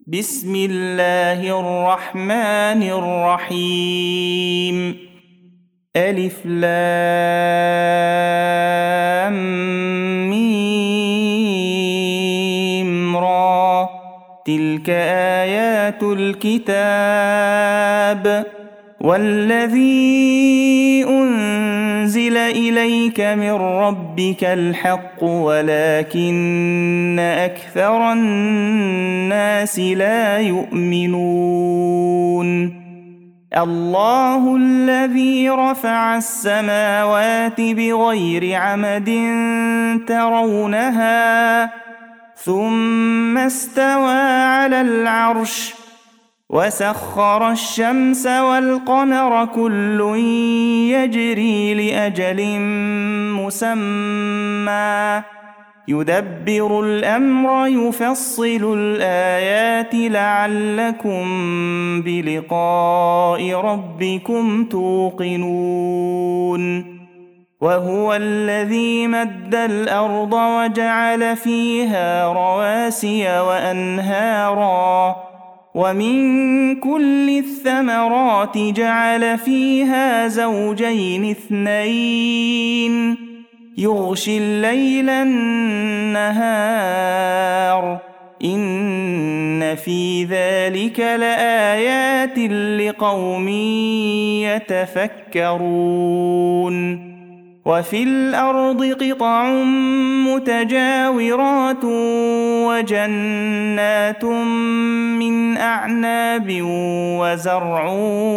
بسم الله الرحمن الرحيم. ألف لام ميم را. تلك آيات الكتاب والذي أنزل إليك من ربك الحق ولكن أكثر الناس لا يؤمنون. الله الذي رفع السماوات بغير عمد ترونها ثم استوى على العرش وسخر الشمس والقمر كل يجري لأجل مسمى يدبر الأمر يفصل الآيات لعلكم بلقاء ربكم توقنون. وهو الذي مد الأرض وجعل فيها رواسي وأنهارا ومن كل الثمرات جعل فيها زوجين اثنين يغشي الليل النهار إن في ذلك لآيات لقوم يتفكرون. وفي الأرض قطع متجاورات وجنات من أعناب وزرع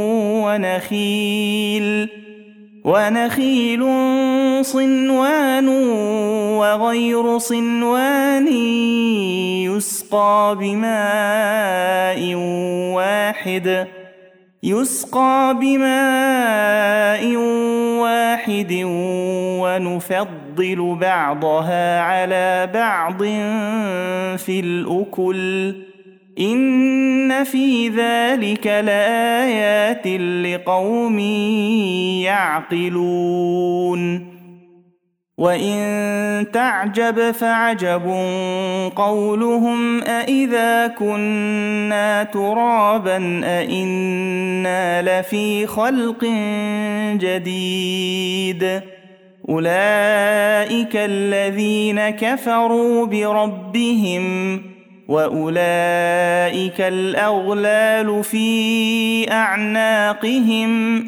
ونخيل صنوان وغير صنوان يسقى بماء واحد ونفضل بعضها على بعض في الأكل إن في ذلك لآيات لقوم يعقلون. وإن تعجب فعجب قولهم أإذا كنا ترابا أإنا لفي خلق جديد أولئك الذين كفروا بربهم وأولئك الأغلال في أعناقهم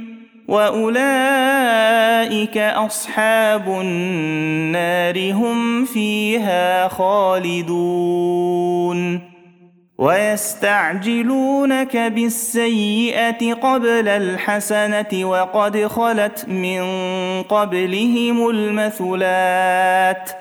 وأولئك أصحاب النار هم فيها خالدون. ويستعجلونك بالسيئة قبل الحسنة وقد خلت من قبلهم المثلات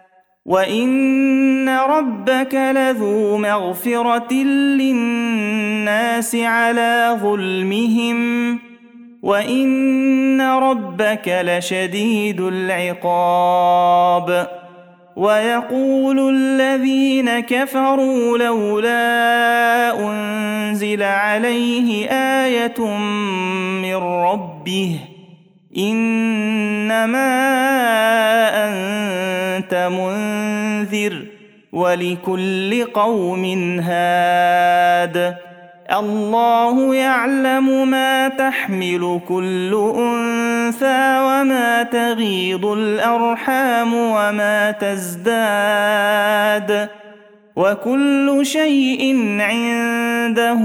وإن ربك لذو مغفرة للناس على ظلمهم وإن ربك لشديد العقاب. ويقول الذين كفروا لولا أنزل عليه آية من ربه إنما أنت منذر ولكل قوم هاد الله يعلم ما تحمل كل أنثى وما تغيض الأرحام وما تزداد وكل شيء عنده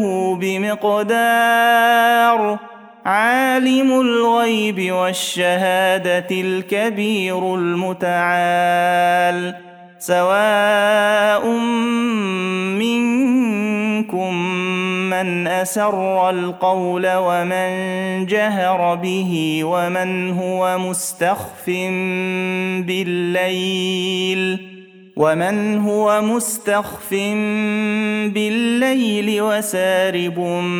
بمقدار. عالم الغيب والشهادة الكبير المتعال سواء منكم من أسر القول ومن جهر به ومن هو مستخف بالليل وسارب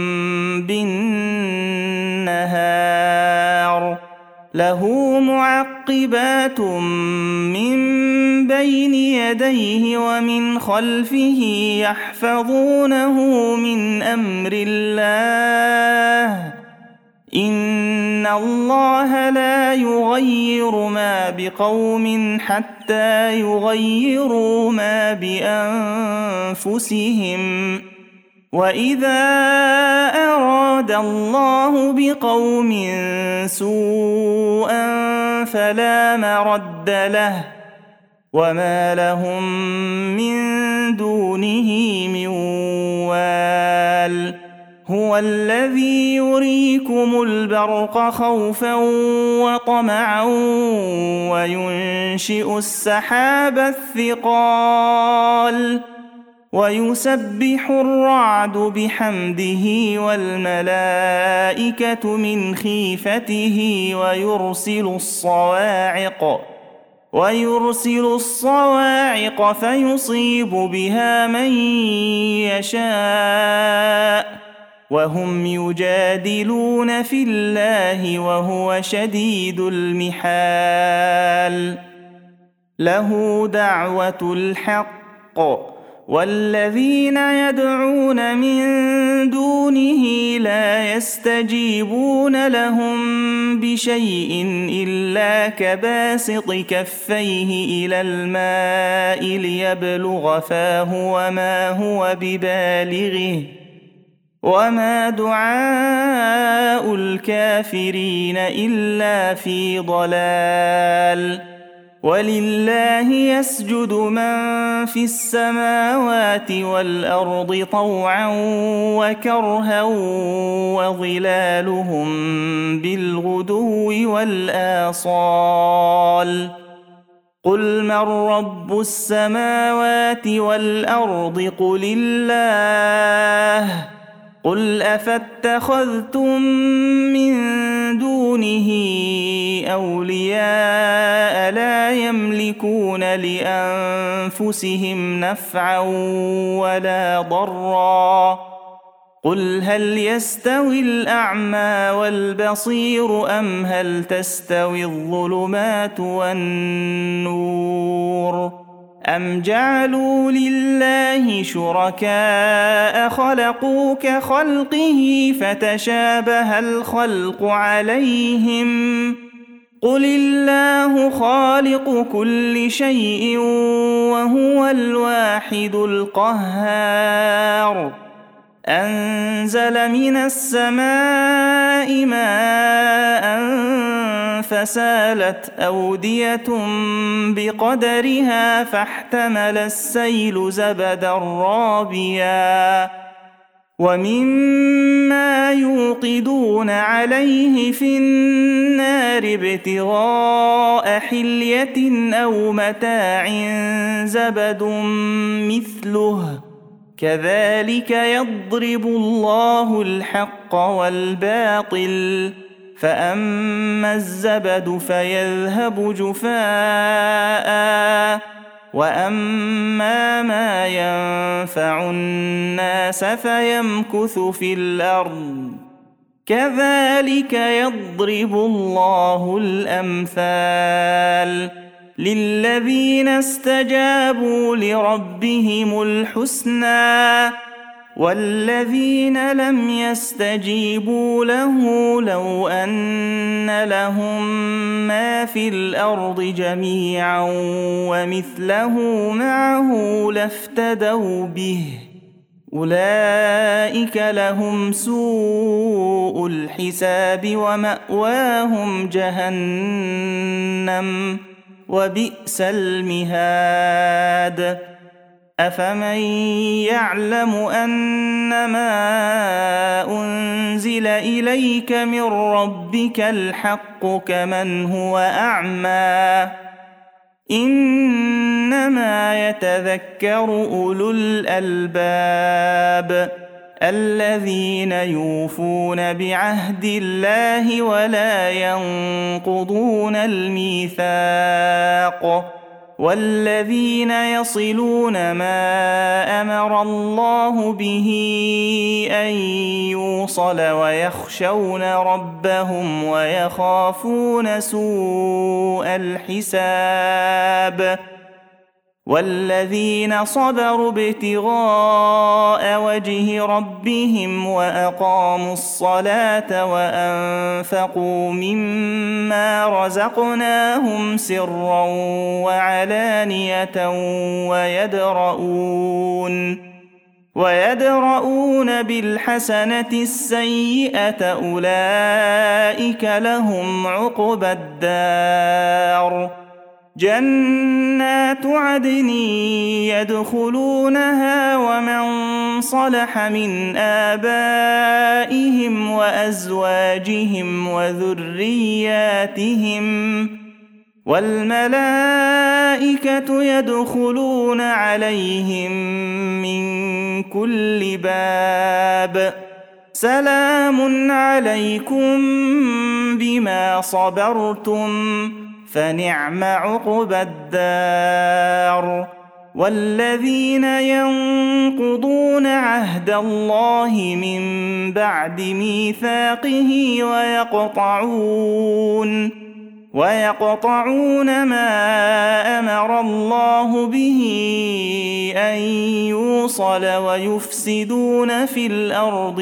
بالنهار له معقبات من بين يديه ومن خلفه يحفظونه من أمر الله إن الله لا يغير ما بقوم حتى يغيروا ما بأنفسهم وإذا أراد الله بقوم سوءا فلا مرد له وما لهم من دونه من وال هو الذي يريكم البرق خوفا وطمعا وينشئ السحاب الثقال ويسبح الرعد بحمده والملائكة من خيفته ويرسل الصواعق فيصيب بها من يشاء وهم يجادلون في الله وهو شديد المحال له دعوة الحق والذين يدعون من دونه لا يستجيبون لهم بشيء إلا كباسط كفيه إلى الماء ليبلغ فاه وما هو ببالغه وما دعاء الكافرين إلا في ضلال ولله يسجد من في السماوات والأرض طوعا وكرها وظلالهم بالغدو والآصال قل من رب السماوات والأرض قل الله قل أفاتخذتم من دونه أولياء لا يملكون لأنفسهم نفعا ولا ضرا قل هل يستوي الأعمى والبصير أم هل تستوي الظلمات والنور أم جعلوا لله شركاء خلقوا كخلقه فتشابه الخلق عليهم قل الله خالق كل شيء وهو الواحد القهار أنزل من السماء ماء فسالت أودية بقدرها فاحتمل السيل زبدا رابيا ومما يوقدون عليه في النار ابتغاء حلية أو متاع زبد مثله كذلك يضرب الله الحق والباطل فأما الزبد فيذهب جفاء وأما ما ينفع الناس فيمكث في الأرض كذلك يضرب الله الأمثال للذين استجابوا لربهم الحسنى والذين لم يستجيبوا له لو أن لهم ما في الأرض جميعا ومثله معه لافتدوا به أولئك لهم سوء الحساب ومأواهم جهنم وبئس المهاد أفمن يعلم أنما أنزل إليك من ربك الحق كمن هو أعمى إنما يتذكر أولو الألباب الذين يوفون بعهد الله ولا ينقضون الميثاق والذين يصلون ما أمر الله به أن يوصل ويخشون ربهم ويخافون سوء الحساب والذين صبروا ابتغاء وجه ربهم وأقاموا الصلاة وأنفقوا مما رزقناهم سرا ويدرؤون بالحسنة السيئة أولئك لهم عقبى الدار جنات عدن يدخلونها ومن صلح من آبائهم وأزواجهم وذرياتهم والملائكة يدخلون عليهم من كل باب سلام عليكم بما صبرتم فنعم عقبى الدار والذين ينقضون عهد الله من بعد ميثاقه ويقطعون ما أمر الله به أن يوصل ويفسدون في الأرض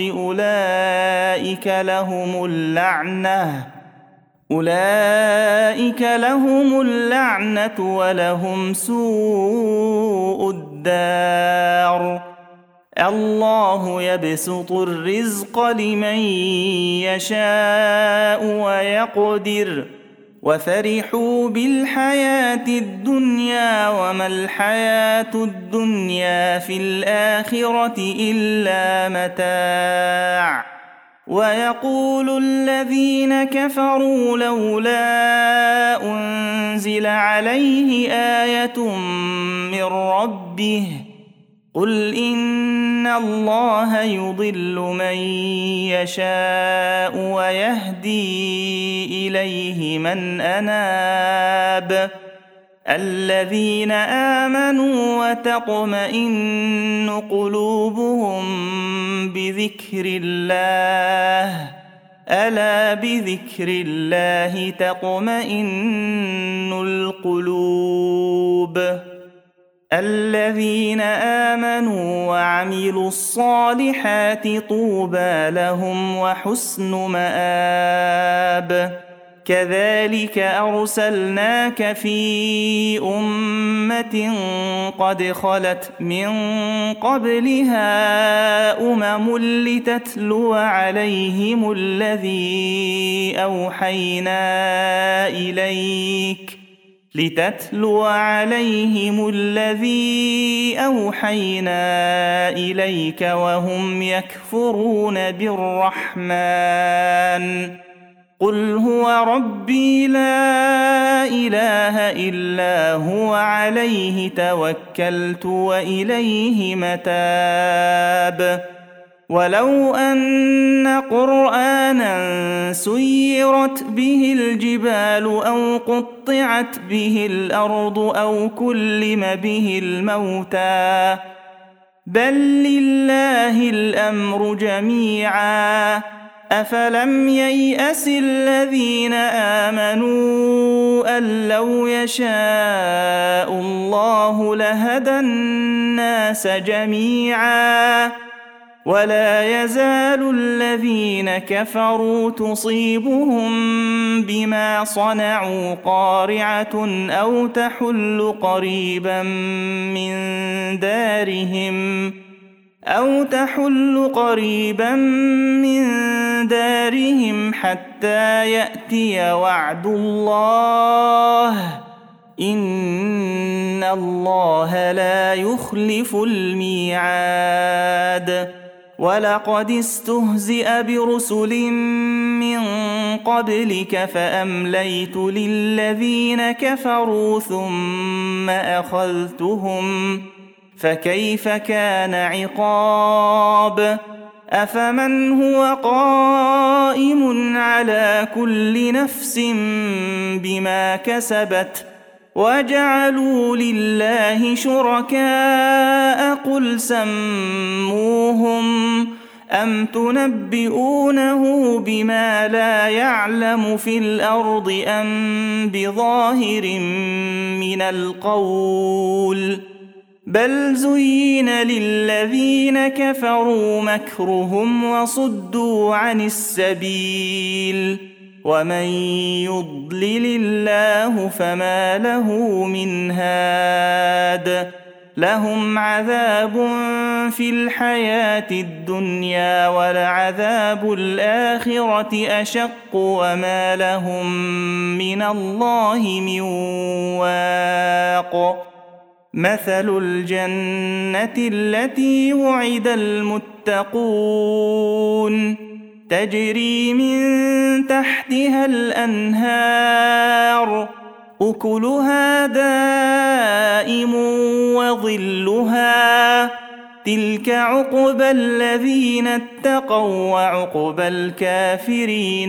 أولئك لهم اللعنة ولهم سوء الدار الله يبسط الرزق لمن يشاء ويقدر وفرحوا بالحياة الدنيا وما الحياة الدنيا في الآخرة إلا متاع ويقول الذين كفروا لولا أنزل عليه آية من ربه قل إن الله يضل من يشاء ويهدي إليه من أناب الذين آمنوا وتطمئن قلوبهم بذكر الله ألا بذكر الله تطمئن القلوب الذين آمنوا وعملوا الصالحات طوبى لهم وحسن مآب كذلك أرسلناك في أمة قد خلت من قبلها لتتلو عليهم الذي أوحينا إليك وهم يكفرون بالرحمن قل هو ربي لا إله إلا هو عليه توكلت وإليه متاب ولو أن قرآنا سيرت به الجبال أو قطعت به الأرض أو كلم به الموتى بل لله الأمر جميعا أفلم ييأس الذين آمنوا أن لو يشاء الله لهدى الناس جميعا ولا يزال الذين كفروا تصيبهم بما صنعوا قارعة أو تحل قريبا من دارهم حتى يأتي وعد الله إن الله لا يخلف الميعاد ولقد استهزئ برسل من قبلك فأمليت للذين كفروا ثم أخذتهم فكيف كان عقاب أفمن هو قائم على كل نفس بما كسبت وجعلوا لله شركاء قل سموهم أم تنبئونه بما لا يعلم في الأرض أم بظاهر من القول بل زين للذين كفروا مكرهم وصدوا عن السبيل ومن يضلل الله فما له من هاد لهم عذاب في الحياة الدنيا ولعذاب الآخرة أشق وما لهم من الله من واق مثل الجنة التي وعد المتقون تجري من تحتها الأنهار أكلها دائم وظلها تلك عقبى الذين اتقوا وعقبى الكافرين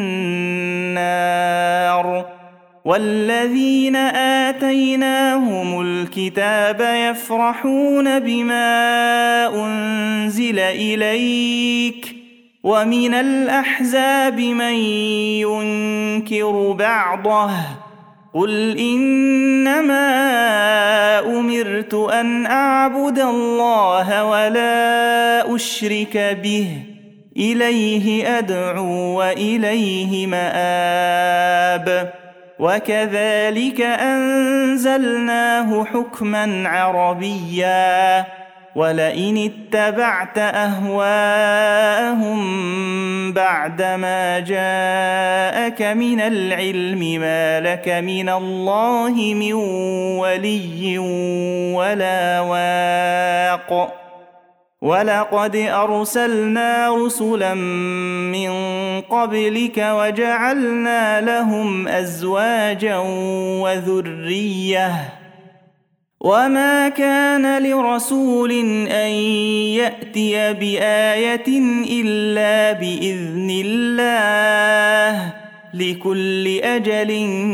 النار والذين آتيناهم الكتاب يفرحون بما أنزل إليك ومن الأحزاب من ينكر بعضه قل إنما أمرت أن أعبد الله ولا أشرك به إليه أدعو وإليه مآب وكذلك أنزلناه حكما عربيا ولئن اتبعت أهواءهم بعدما جاءك من العلم ما لك من الله من ولي ولا واق ولقد أرسلنا رسلا من قبلك وجعلنا لهم أزواجا وذرية وما كان لرسول أن يأتي بآية إلا بإذن الله لكل أجل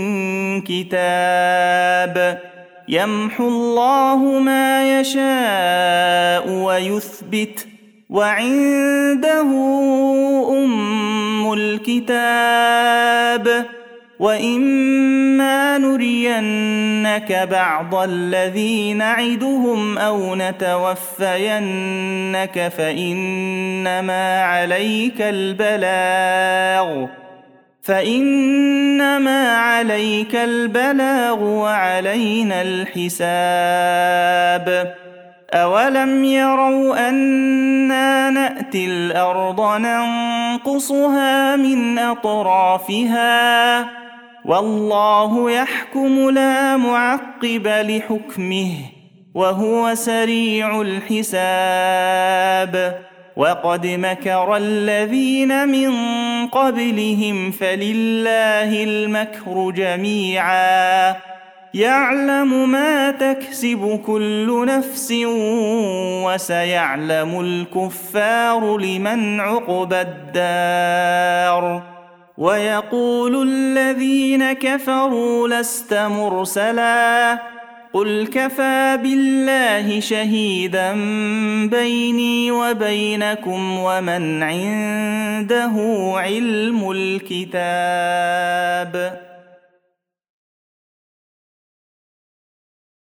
كتاب يمحو الله ما يشاء ويثبت وعنده أم الكتاب وإما نرينك بعض الذي نعدهم أو نتوفينك فإنما عليك البلاغ وعلينا الحساب أولم يروا أنا نأتي الأرض ننقصها من أطرافها والله يحكم لا معقب لحكمه وهو سريع الحساب وقد مكر الذين من قبلهم فلله المكر جميعا يعلم ما تكسب كل نفس وسيعلم الكفار لمن عقبى الدار ويقول الذين كفروا لست مرسلا قل كفى بالله شهيدا بيني وبينكم ومن عنده علم الكتاب